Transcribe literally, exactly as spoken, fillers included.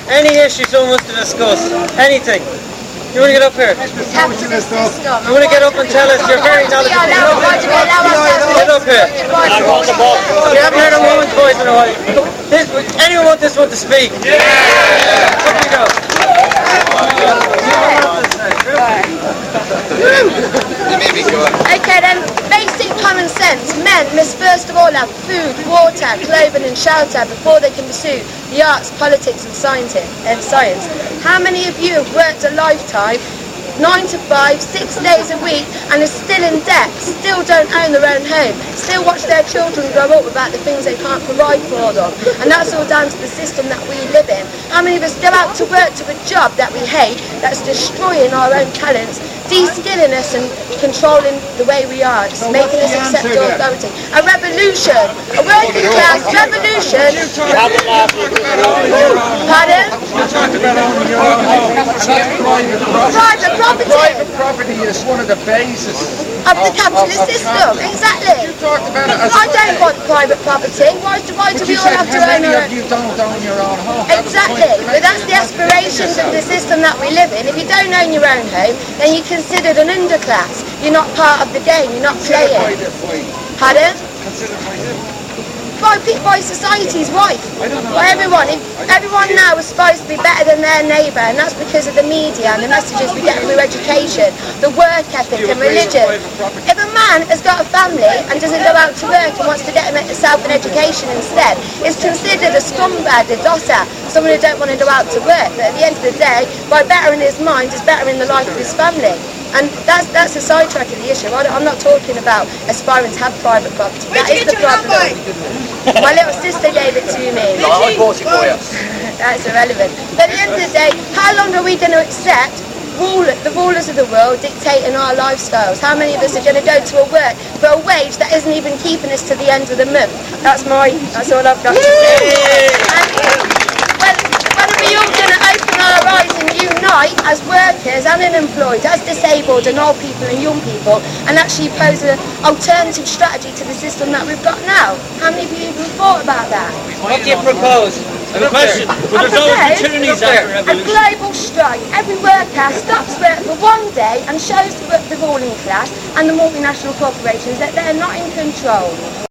Any issue someone wants to discuss? Anything? You want to get up here? Capitalist system. You want to get up and tell us you're very knowledgeable? Get up here. You haven't heard a woman's voice in a while. This, anyone want this one to speak? Yeah! Up you go. Okay then, basic common sense. Men must first of all have food, water, clothing and shelter before they can pursue the arts, politics and science. And science. How many of you have worked a lifetime, nine to five, six days a week, and are still in debt, still don't own their own home, still watch their children grow up without the things they can't provide for them? And that's all down to the system that we live in. How many of us go out to work to a job that we hate, that's destroying our own talents, de-skilling us and controlling the way we are, it's so making us accept authority? A revolution, a working class revolution. Pardon? Private property. Private property is one of the bases of the capitalist system. Exactly. You talked about it as I don't want private property. Why do, why do we all have to own our own? You don't own your own home. Exactly. But that's the aspirations of the system that we live in. If you don't own your own home, then you're considered an underclass. You're not part of the game. You're not playing. Pardon? By, by society's wife, by everyone. If everyone now is supposed to be better than their neighbour, and that's because of the media and the messages we get through education, the work ethic and religion. If a man has got a family and doesn't go out to work and wants to get himself an education instead, is considered a scumbag, a dosser, someone who don't want to go out to work. But at the end of the day, by bettering his mind, is bettering the life of his family. And that's that's a sidetrack of the issue. I I'm not talking about aspiring to have private property. That is the problem. My little sister gave it to me. No, I bought it for you. That's irrelevant. But at the end of the day, how long are we going to accept rule, the rulers of the world dictating our lifestyles? How many of us are going to go to a work for a wage that isn't even keeping us to the end of the month? That's my. That's all I've got to say. And, well, when are we all going to open our eyes and unite as workers and unemployed, as disabled and old people and young people, and actually pose an alternative strategy to the system that we've got now? How many of you even thought about that? What do you propose? I have a question. Well, there's no opportunities after revolution. A global strike. Every worker stops work for one day and shows the, the ruling class and the multinational corporations that they're not in control.